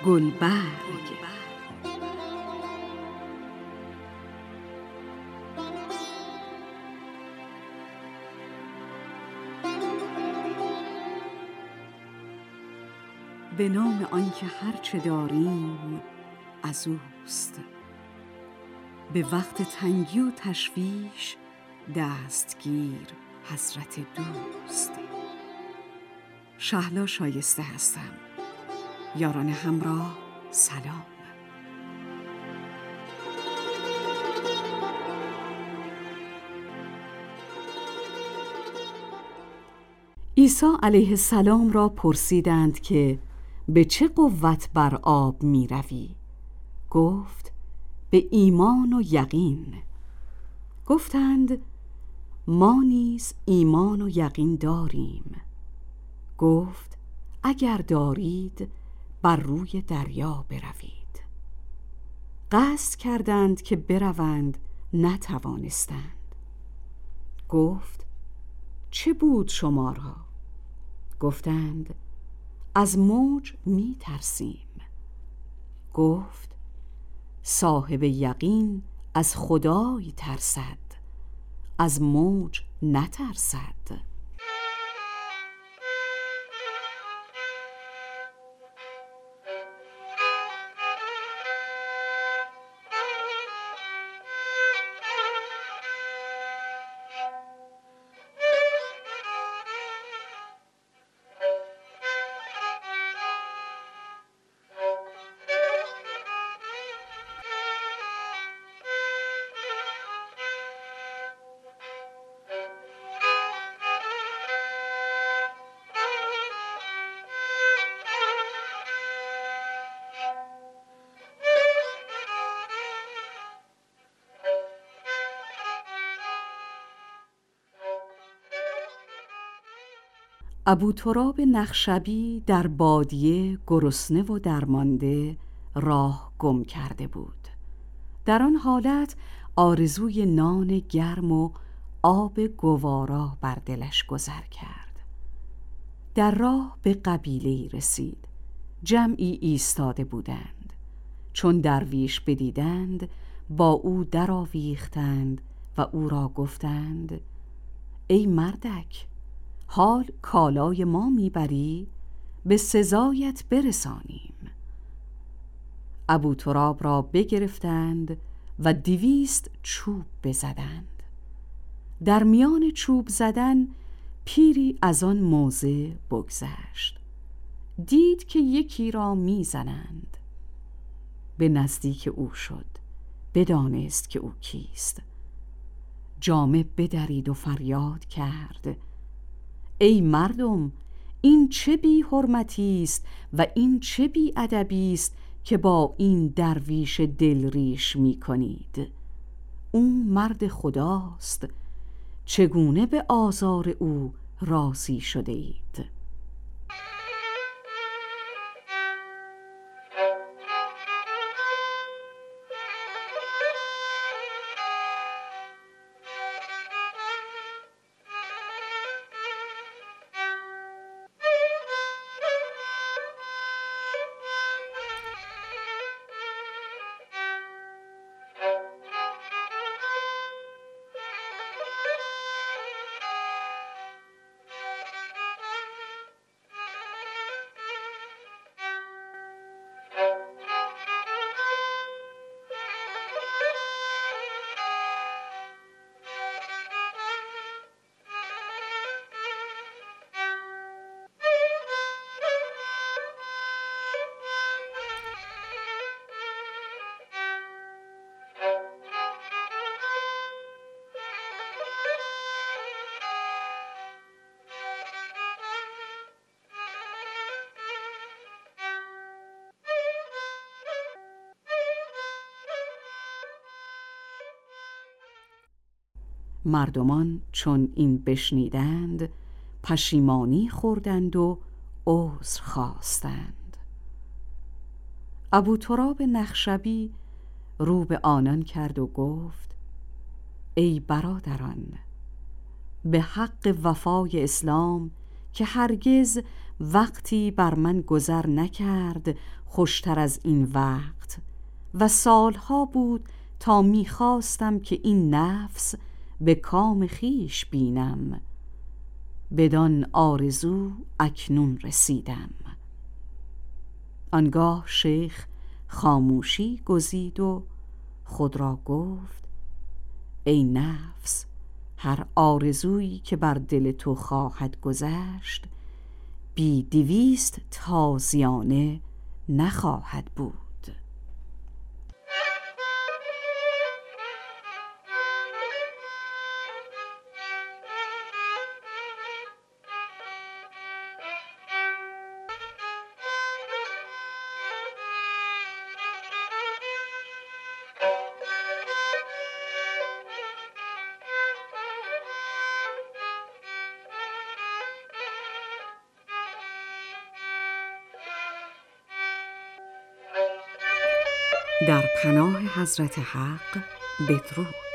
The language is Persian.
گلبرگ. به نام آنکه هرچه داریم از اوست، به وقت تنگی و تشویش دستگیر حضرت دوست. شهلا شایسته هستم. یاران همراه سلام. عیسی علیه السلام را پرسیدند که به چه قوت بر آب می روی؟ گفت به ایمان و یقین. گفتند ما نیز ایمان و یقین داریم. گفت اگر دارید بر روی دریا بروید. قصد کردند که بروند، نتوانستند. گفت چه بود شما را؟ گفتند از موج می ترسیم. گفت صاحب یقین از خدای ترسد، از موج نترسد. ابوتراب نخشبی در بادیه گرسنه و درمانده راه گم کرده بود. در آن حالت آرزوی نان گرم و آب گوارا بر دلش گذر کرد. در راه به قبیله‌ای رسید. جمعی ایستاده بودند. چون درویش بدیدند با او درآویختند و او را گفتند ای مردک، حال کالای ما میبری؟ به سزایت برسانیم. ابوتراب را بگرفتند و 200 چوب بزدند. در میان چوب زدن پیری از آن موضع بگذشت. دید که یکی را میزنند. به نزدیک او شد، بدانست که او کیست. جامه بدرید و فریاد کرد ای مردم، این چه بی حرمتی است و این چه بی ادبی است که با این درویش دلریش می کنید؟ او مرد خداست، چگونه به آزار او راضی شده اید؟ مردمان چون این بشنیدند پشیمانی خوردند و عذر خواستند. ابوتراب نخشبی رو به آنان کرد و گفت ای برادران، به حق وفای اسلام که هرگز وقتی بر من گذر نکرد خوشتر از این وقت، و سالها بود تا میخواستم که این نفس به کام خویش بینم، بدان آرزو اکنون رسیدم. آنگاه شیخ خاموشی گزید و خود را گفت: ای نفس، هر آرزویی که بر دل تو خواهد گذشت 200 تازیانه نخواهد بود. در پناه حضرت حق بدرود.